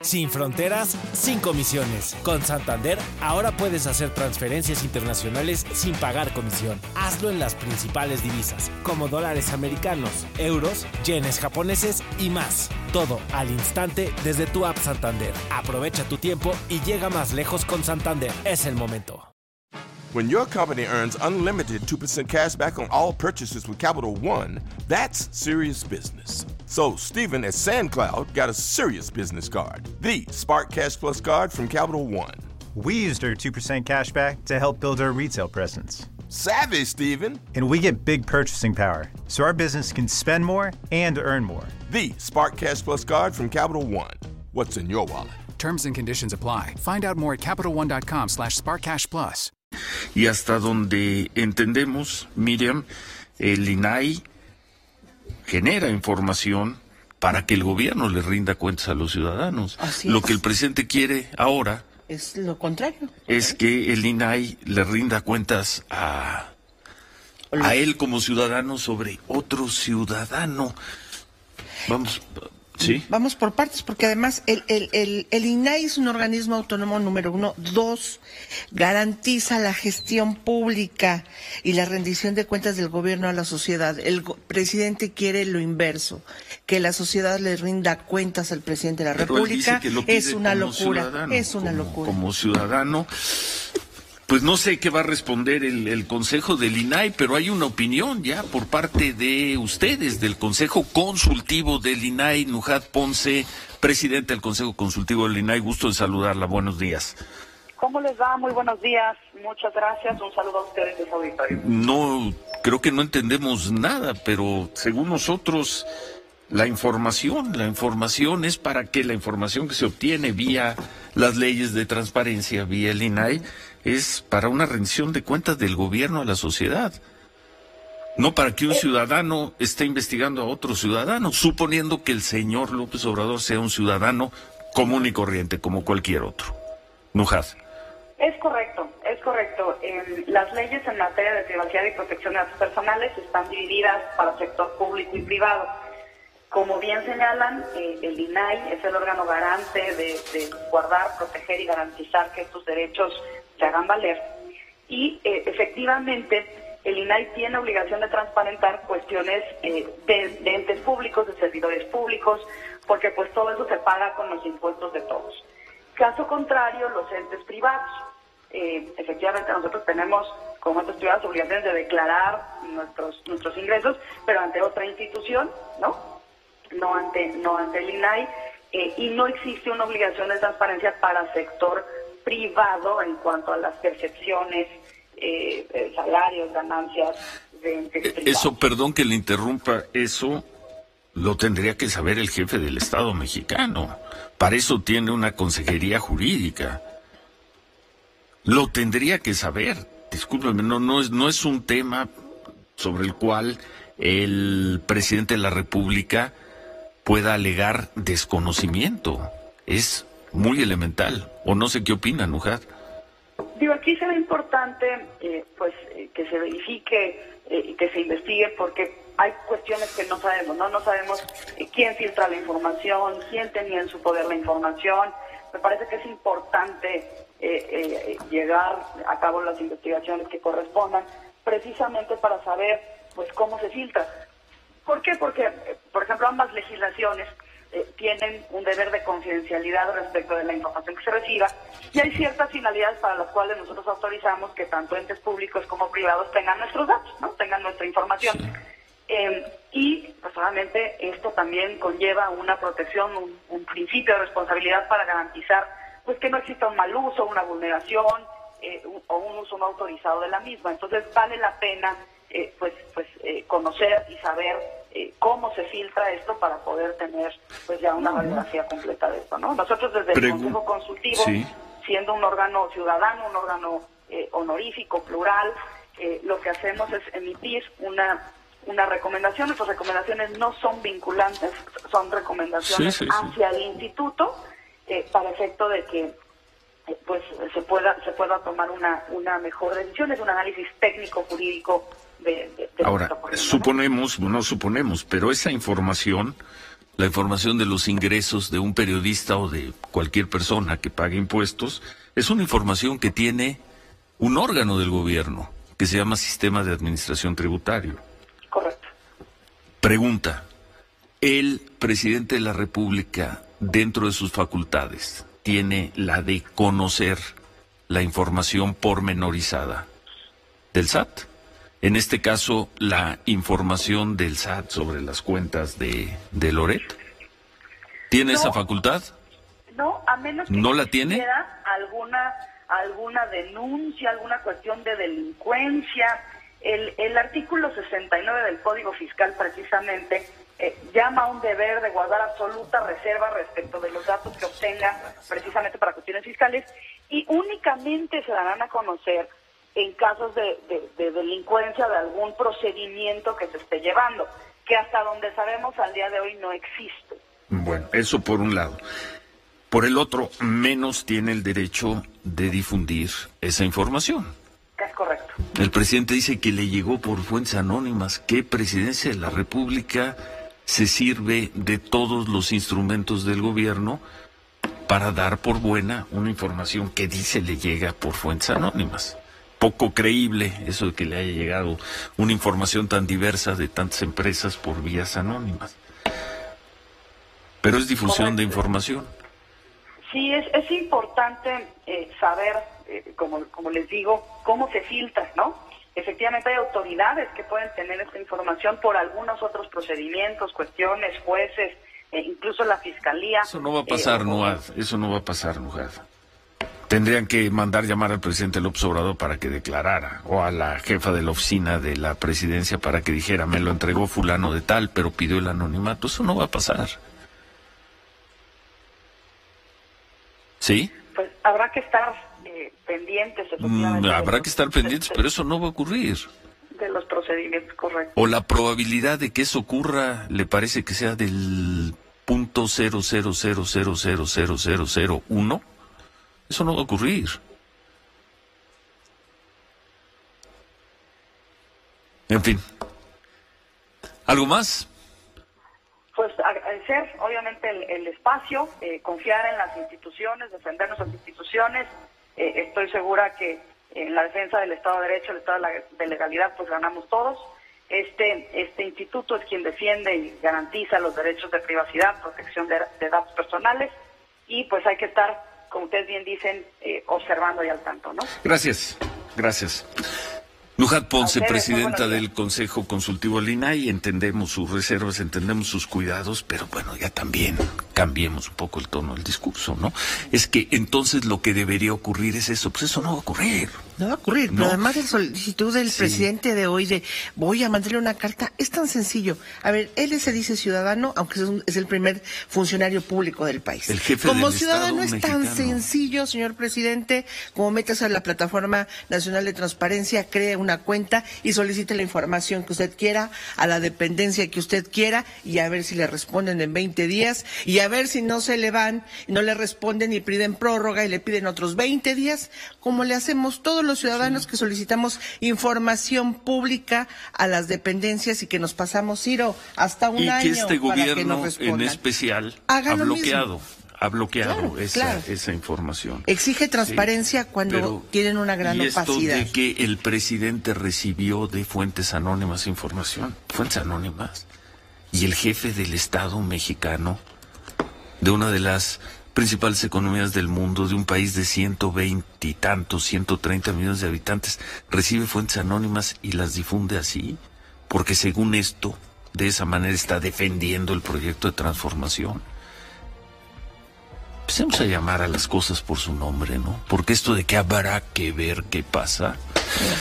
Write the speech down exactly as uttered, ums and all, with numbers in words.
Sin fronteras, sin comisiones. Con Santander, ahora puedes hacer transferencias internacionales sin pagar comisión. Hazlo en las principales divisas, como dólares americanos, euros, yenes japoneses y más. Todo al instante desde tu app Santander. Aprovecha tu tiempo y llega más lejos con Santander. Es el momento. When your company earns unlimited two percent cash back on all purchases with Capital One, that's serious business. So Stephen at SandCloud got a serious business card, the Spark Cash Plus card from Capital One. We used our two percent cash back to help build our retail presence. Savvy, Stephen. And we get big purchasing power, so our business can spend more and earn more. The Spark Cash Plus card from Capital One. What's in your wallet? Terms and conditions apply. Find out more at CapitalOne.com slash SparkCashPlus. Y hasta donde entendemos, Miriam, el I N A I genera información para que el gobierno le rinda cuentas a los ciudadanos. Así lo es. que el presidente quiere ahora es lo contrario. Es que el I N A I le rinda cuentas a, a él como ciudadano sobre otro ciudadano. Vamos... ¿Sí? Vamos por partes, porque además el, el, el, el I N A I es un organismo autónomo, número uno. Dos, garantiza la gestión pública y la rendición de cuentas del gobierno a la sociedad. El go- presidente quiere lo inverso, que la sociedad le rinda cuentas al presidente de la Pero él República. dice que lo pide Es una como locura, ciudadano, es una como, locura. Como ciudadano... Pues no sé qué va a responder el, el Consejo del I N A I, pero hay una opinión ya por parte de ustedes, del Consejo Consultivo del I N A I. Nujat Ponce, presidente del Consejo Consultivo del I N A I, gusto en saludarla, buenos días. ¿Cómo les va? Muy buenos días, muchas gracias, un saludo a ustedes de su auditorio. No, creo que no entendemos nada, pero según nosotros, la información, la información es para que la información que se obtiene vía las leyes de transparencia, vía el I N A I, es para una rendición de cuentas del gobierno a la sociedad. No para que un ciudadano esté investigando a otro ciudadano, suponiendo que el señor López Obrador sea un ciudadano común y corriente, como cualquier otro. Nujat. Es correcto, es correcto. Eh, las leyes en materia de privacidad y protección de datos personales están divididas para el sector público y privado. Como bien señalan, eh, el I N A I es el órgano garante de, de guardar, proteger y garantizar que estos derechos se hagan valer. Y eh, efectivamente, el I N A I tiene obligación de transparentar cuestiones eh, de, de entes públicos, de servidores públicos, porque pues todo eso se paga con los impuestos de todos. Caso contrario, los entes privados. Eh, efectivamente, nosotros tenemos como entes privados obligaciones de declarar nuestros nuestros ingresos, pero ante otra institución, ¿no? No ante no ante el I N A I, eh, y no existe una obligación de transparencia para el sector privado en cuanto a las percepciones, eh, eh, salarios, ganancias de entes privados. Eso, perdón que le interrumpa, eso lo tendría que saber el jefe del Estado mexicano. Para eso tiene una consejería jurídica. Lo tendría que saber. Discúlpeme, no, no es, no es un tema sobre el cual el presidente de la República pueda alegar desconocimiento. Es muy elemental. O no sé qué opina, Nujat. Digo, aquí será importante eh, pues eh, que se verifique eh, y que se investigue, porque hay cuestiones que no sabemos, ¿no? No sabemos eh, quién filtra la información, quién tenía en su poder la información. Me parece que es importante eh, eh, llegar a cabo las investigaciones que correspondan, precisamente para saber pues cómo se filtra. ¿Por qué? Porque, eh, por ejemplo, ambas legislaciones eh, tienen un deber de confidencialidad respecto de la información que se reciba, y hay ciertas finalidades para las cuales nosotros autorizamos que tanto entes públicos como privados tengan nuestros datos, ¿no? Tengan nuestra información. Sí. Eh, y, pues, obviamente, esto también conlleva una protección, un, un principio de responsabilidad para garantizar pues que no exista un mal uso, una vulneración eh, un, o un uso no autorizado de la misma. Entonces, vale la pena eh, pues pues eh, conocer y saber eh, cómo se filtra esto para poder tener pues ya una radiografía completa de esto, ¿no? Nosotros desde el Pregu- Consejo Consultivo, sí. siendo un órgano ciudadano, un órgano eh, honorífico, plural, eh, lo que hacemos es emitir una una recomendación. Nuestras recomendaciones no son vinculantes, son recomendaciones sí, sí, sí. hacia el instituto eh, para efecto de que eh, pues se pueda se pueda tomar una una mejor decisión. Es un análisis técnico jurídico de, de, de Ahora, suponemos, no suponemos, pero esa información la información de los ingresos de un periodista o de cualquier persona que pague impuestos, es una información que tiene un órgano del gobierno que se llama Sistema de Administración Tributario. Correcto. Pregunta, ¿el presidente de la República, dentro de sus facultades, tiene la de conocer la información pormenorizada del S A T? En este caso, la información del S A T sobre las cuentas de, de Loret. ¿Tiene No. esa facultad? No, a menos que ¿No la tiene? alguna alguna denuncia, alguna cuestión de delincuencia. El, el artículo sesenta y nueve del Código Fiscal precisamente eh, llama a un deber de guardar absoluta reserva respecto de los datos que obtenga precisamente para cuestiones fiscales, y únicamente se darán a conocer en casos de, de, de delincuencia, de algún procedimiento que se esté llevando, que hasta donde sabemos al día de hoy no existe. Bueno, eso por un lado. Por el otro, menos tiene el derecho de difundir esa información. Es correcto. El presidente dice que le llegó por fuentes anónimas. ¿Qué presidencia de la República se sirve de todos los instrumentos del gobierno para dar por buena una información que dice le llega por fuentes anónimas? Poco creíble eso de que le haya llegado una información tan diversa de tantas empresas por vías anónimas. Pero es difusión Correcto. de información. Sí, es, es importante eh, saber, eh, como, como les digo, cómo se filtra, ¿no? Efectivamente hay autoridades que pueden tener esta información por algunos otros procedimientos, cuestiones, jueces, eh, incluso la fiscalía. Eso no va a pasar, eh, Nuad. Eso no va a pasar, Nuad. Tendrían que mandar llamar al presidente López Obrador para que declarara, o a la jefa de la oficina de la presidencia para que dijera, me lo entregó fulano de tal, pero pidió el anonimato. Eso no va a pasar. ¿Sí? Pues habrá que estar eh, pendientes, efectivamente. Mm, habrá que estar pendientes, pero eso no va a ocurrir. De los procedimientos, correctos. O la probabilidad de que eso ocurra, ¿le parece que sea del punto cero cero cero cero cero cero cero cero uno? Eso no va a ocurrir. En fin. ¿Algo más? Pues agradecer, obviamente, el, el espacio, eh, confiar en las instituciones, defender nuestras instituciones. Eh, estoy segura que en la defensa del Estado de Derecho, el Estado de, la, de legalidad, pues ganamos todos. Este, este instituto es quien defiende y garantiza los derechos de privacidad, protección de, de datos personales, y pues hay que estar, como ustedes bien dicen, eh, observando y al tanto, ¿no? Gracias, gracias. Nujat Ponce, ustedes, presidenta muy buenos días. del Consejo Consultivo del I N A I, entendemos sus reservas, entendemos sus cuidados, pero bueno, ya también cambiemos un poco el tono del discurso, ¿no? Es que entonces lo que debería ocurrir es eso, pues eso no va a ocurrir. No va a ocurrir, No. pero además la solicitud del Sí. presidente de hoy de voy a mandarle una carta, es tan sencillo. A ver, él se dice ciudadano, aunque es, un- es el primer funcionario público del país. El jefe Como del ciudadano Estado es tan mexicano. sencillo, señor presidente, como metes a la Plataforma Nacional de Transparencia, cree una cuenta y solicite la información que usted quiera, a la dependencia que usted quiera, y a ver si le responden en veinte días, y a ver si no se le van, no le responden y piden prórroga y le piden otros veinte días, como le hacemos todos los ciudadanos que solicitamos información pública a las dependencias y que nos pasamos, Ciro, hasta un Y año que este para que nos gobierno en respondan. especial Haga ha lo bloqueado, mismo. ha bloqueado Claro, esa, claro. esa información. Exige transparencia Sí, cuando pero- tienen una gran y esto opacidad. de que el presidente recibió de fuentes anónimas información, fuentes anónimas, y el jefe del Estado mexicano, de una de las principales economías del mundo, de un país de ciento veinte y tantos, ciento treinta millones de habitantes, recibe fuentes anónimas y las difunde así, porque según esto, de esa manera está defendiendo el proyecto de transformación. Empecemos a llamar a las cosas por su nombre, ¿no? Porque esto de que habrá que ver qué pasa,